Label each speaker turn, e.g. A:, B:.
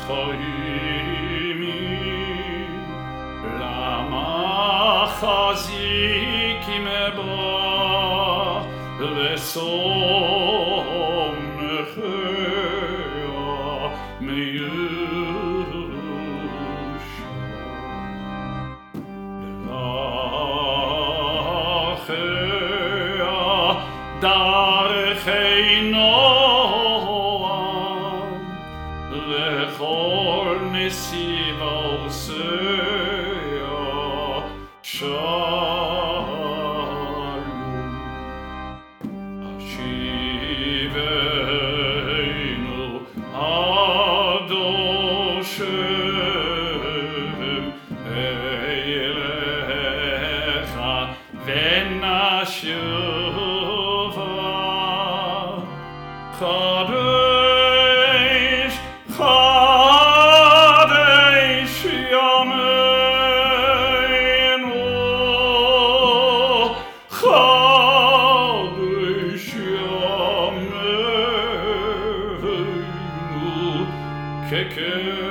A: חיימי למה חזיקים בה וסומכיה מיושע דרכיה דרכי נועם וכל נסיבה עושיה שלום השיבנו עד השם אליך ונשובה חדש חדש ימינו חדש ימינו ככם